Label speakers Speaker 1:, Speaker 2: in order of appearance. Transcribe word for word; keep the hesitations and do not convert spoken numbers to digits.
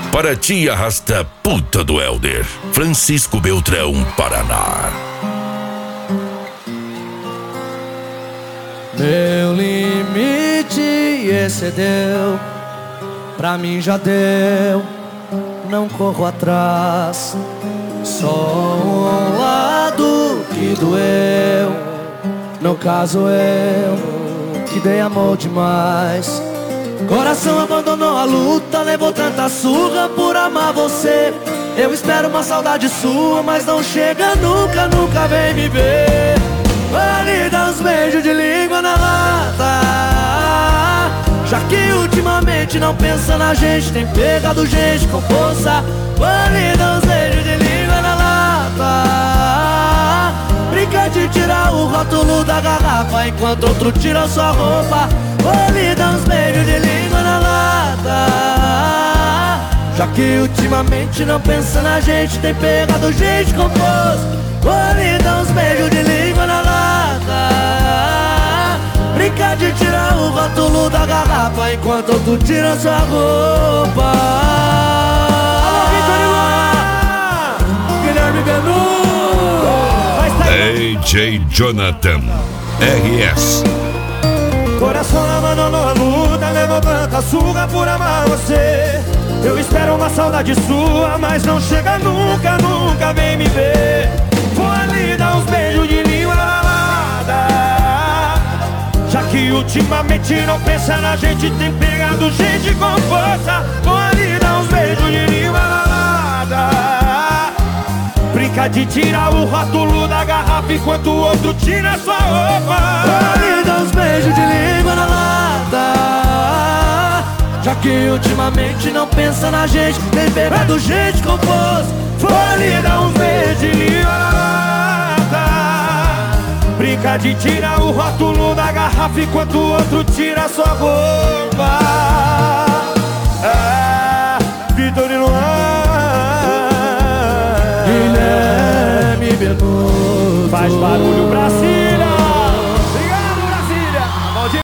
Speaker 1: Para ti arrasta puta do Helder. Francisco Beltrão, Paraná.
Speaker 2: Meu limite excedeu, pra mim já deu, não corro atrás. Só um lado que doeu, no caso eu, que dei amor demais. Coração abandonou a luta, levou tanta surra por amar você. Eu espero uma saudade sua, mas não chega nunca, nunca vem me ver. Vale dar uns beijos de língua na lata, já que ultimamente não pensa na gente, tem pegado gente com força. Vale dar uns beijos de língua na lata, brinca de tirar o rótulo da garrafa enquanto outro tira sua roupa. Vale dar uns beijos de língua na lata, já que ultimamente não pensa na gente, tem pegado gente com força. Vale dar uns beijos de língua na lata, brinca de tirar o rótulo da garrafa enquanto outro tira sua roupa. Alô, Vitor Guilherme Benu,
Speaker 1: D J Jonathan R S.
Speaker 2: Coração abandonou a luta, levou tanta surra por amar você. Eu espero uma saudade sua, mas não chega nunca, nunca vem me ver. Vou ali dar uns beijos de língua na lata, já que ultimamente não pensa na gente, tem pegado gente com força. Vou ali dar uns beijos de língua na lata, brinca de tirar o rótulo da garrafa enquanto o outro tira sua roupa. Vou ali dar uns beijos de língua na lata, já que ultimamente não pensa na gente, tem pegado gente com força. Vou ali dar uns beijos de língua na lata, brinca de tirar o rótulo da garrafa enquanto o outro tira sua roupa. Ah, Vitor e Luan, Guilherme Benu, faz barulho pra cima.